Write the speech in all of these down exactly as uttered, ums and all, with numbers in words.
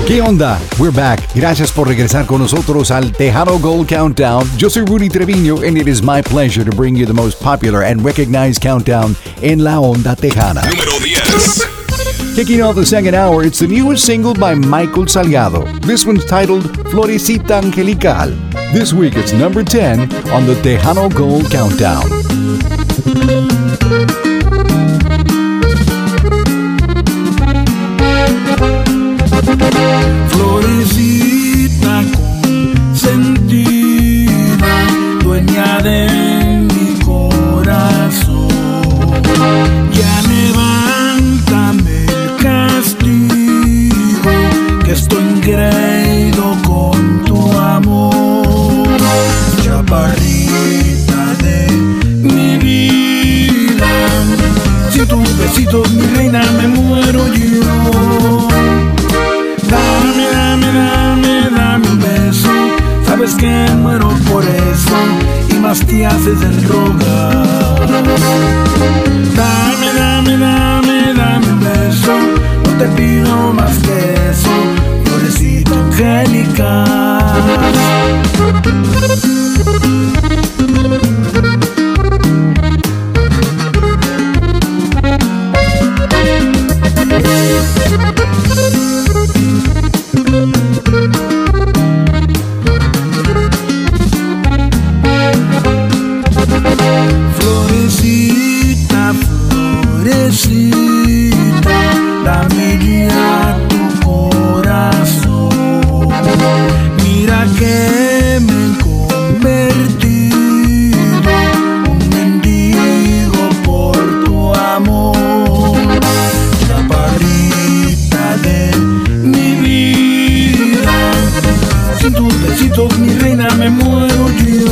¿Qué onda? We're back. Gracias por regresar con nosotros al Tejano Gold Countdown. Yo soy Rudy Treviño, and it is my pleasure to bring you the most popular and recognized countdown en la onda tejana. Número diez. Kicking off the second hour, it's the newest single by Michael Salgado. This one's titled Florecita Angelical. This week it's number ten on the Tejano Gold Countdown. Florecita consentida, dueña de mi corazón, ya levántame el castigo, que estoy engreído con tu amor, chaparrita de mi vida, sin tus besitos mi reina me muero yo. Dame, dame, dame, dame un beso, sabes que muero por eso y más te haces el rogar. Dame, dame, dame, dame un beso, no te pido más que eso, florecita angelical. Florecita, florecita, dame ya tu corazón. Mira que me he convertido un mendigo por tu amor, chaparrita de mi vida, sin tus besitos mi reina me muero yo.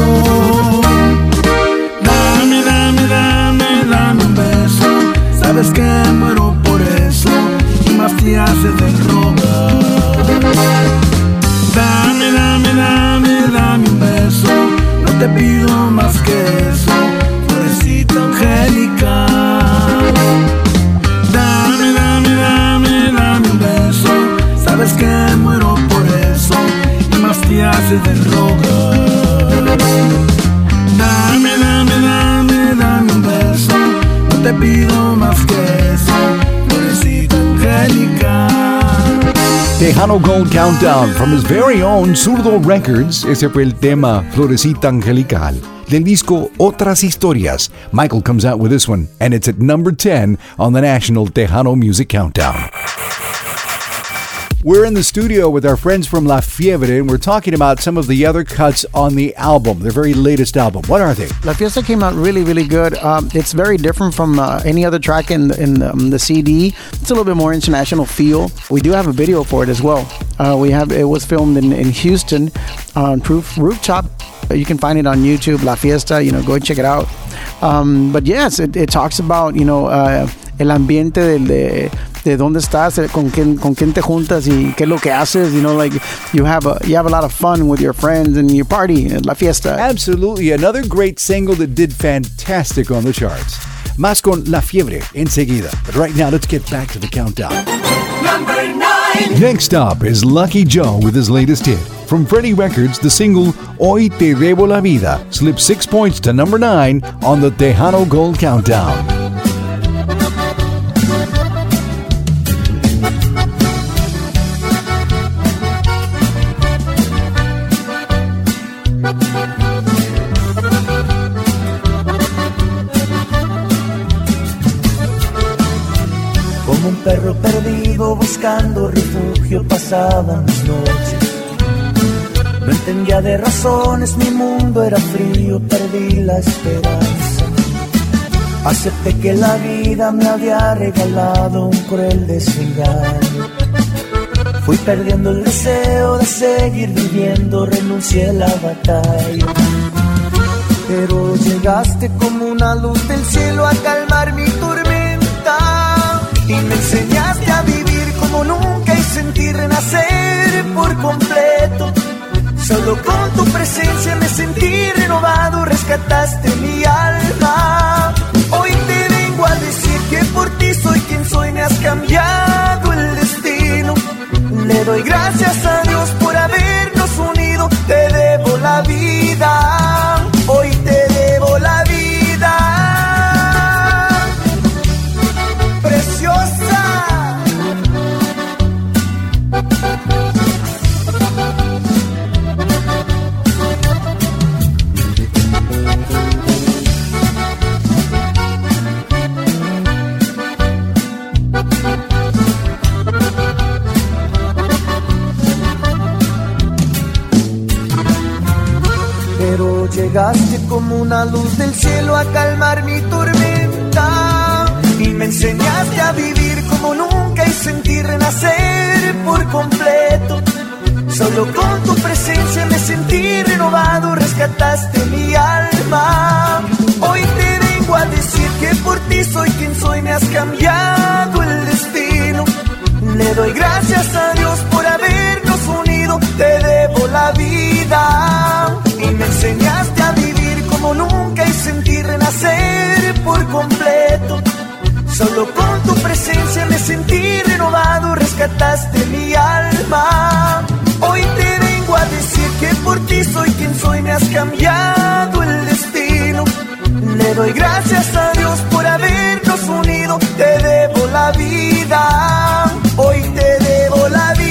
Dame, dame, dame, dame un beso, sabes que muero por eso y más te haces de rogar. Dame, dame, dame, dame un beso, no te pido más que eso, florecita angelical. Dame, dame, dame, dame un beso, sabes que muero por eso y más te haces de rogar. Dame, dame, dame, dame un beso, no te pido más que eso, florecita angelical. Tejano Gold Countdown from his very own Zurdo Records. Ese fue el tema Florecita Angelical del disco Otras Historias. Michael comes out with this one, and it's at number ten on the National Tejano Music Countdown. We're in the studio with our friends from La Fiebre, and we're talking about some of the other cuts on the album, their very latest album. What are they? La Fiesta came out really, really good. Um, it's very different from uh, any other track in, in um, the C D. It's a little bit more international feel. We do have a video for it as well. Uh, we have It was filmed in, in Houston on Proof Rooftop. You can find it on YouTube, La Fiesta. You know, go and check it out. Um, but yes, it, it talks about, you know, uh, el ambiente del... De, de dónde estás, con quién, con quién te juntas y qué es lo que haces. You know, like you have a you have a lot of fun with your friends and your party at La Fiesta. Absolutely, another great single that did fantastic on the charts. Más con La Fiebre enseguida. But right now, let's get back to the countdown. Number nine. Next up is Lucky Joe with his latest hit. From Freddie Records, the single Hoy Te Debo La Vida slipped six points to number nine on the Tejano Gold Countdown. Como un perro perdido buscando refugio pasaban mis noches. No entendía de razones, mi mundo era frío, perdí la esperanza. Acepté que la vida me había regalado un cruel desengaño. Fui perdiendo el deseo de seguir viviendo, renuncié a la batalla. Pero llegaste como una luz del cielo a calmar mi tormenta. Y me enseñaste a vivir como nunca y sentir renacer por completo. Solo con tu presencia me sentí renovado, rescataste mi alma. Hoy te vengo a decir que por ti soy quien soy, me has cambiado el destino. Le doy gracias a Dios por habernos unido. Te debo la vida, hoy te debo la vida. Preciosa. Pero llegaste como una luz del cielo a calmar mi tormenta y me enseñaste a vivir como nunca y sentir renacer por completo. Solo con tu presencia me sentí renovado, rescataste mi alma. Hoy te vengo a decir que por ti soy quien soy, me has cambiado el destino. Le doy gracias a Dios por habernos unido. Te debo la vida y me enseñaste a vivir como nunca y sentir renacer por completo. Solo con tu presencia me sentí renovado, rescataste mi alma. Hoy te vengo a decir que por ti soy quien soy, me has cambiado el destino. Le doy gracias a Dios por habernos unido. Te debo la vida, hoy te debo la vida.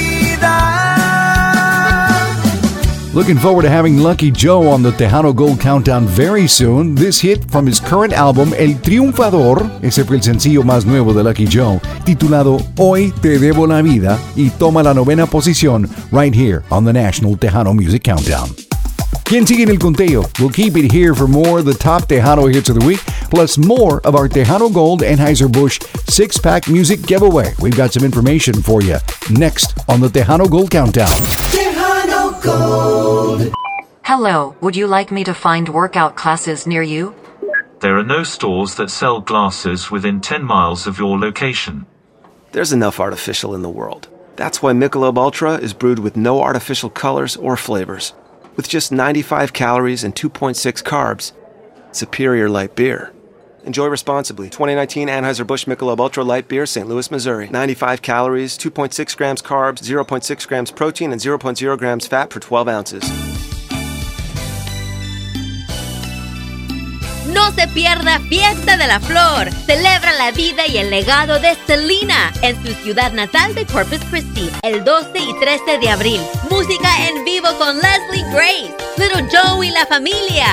Looking forward to having Lucky Joe on the Tejano Gold Countdown very soon. This hit from his current album, El Triunfador, ese fue el sencillo más nuevo de Lucky Joe, titulado Hoy Te Debo la Vida, y toma la novena posición right here on the National Tejano Music Countdown. ¿Quién sigue en el conteo? We'll keep it here for more of the top Tejano hits of the week, plus more of our Tejano Gold Anheuser-Busch six-pack music giveaway. We've got some information for you next on the Tejano Gold Countdown. Tejano Gold. Hello, would you like me to find workout classes near you? There are no stores that sell glasses within ten miles of your location. There's enough artificial in the world. That's why Michelob Ultra is brewed with no artificial colors or flavors. With just ninety-five calories and two point six carbs, superior light beer. Enjoy responsibly. twenty nineteen Anheuser-Busch Michelob Ultra Light Beer, Saint Louis, Missouri. ninety-five calories, two point six grams carbs, zero point six grams protein, and zero point zero grams fat per twelve ounces. No se pierda Fiesta de la Flor. Celebra la vida y el legado de Selena en su ciudad natal de Corpus Christi el doce y trece de abril. Música en vivo con Leslie Grace, Little Joe y la familia,